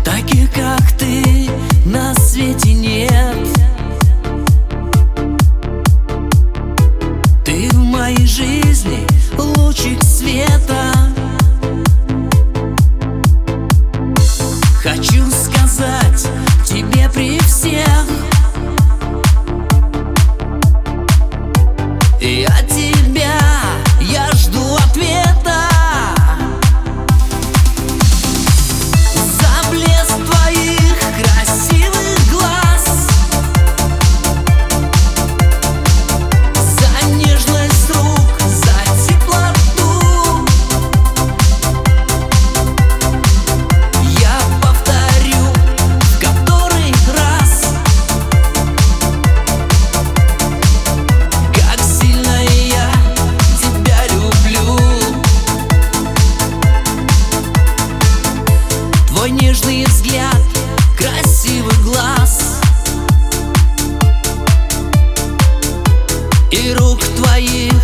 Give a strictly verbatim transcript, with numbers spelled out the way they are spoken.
Таких, как ты, на свете нет. Ты в моей жизни лучик света. Хочу сказать тебе при всех: я тебя, я жду ответа. За блеск твоих красивых глаз, за нежность рук, за теплоту. Я повторю в который раз, как сильно я тебя люблю. Твой нежный взгляд, красивый глаз и рук твоих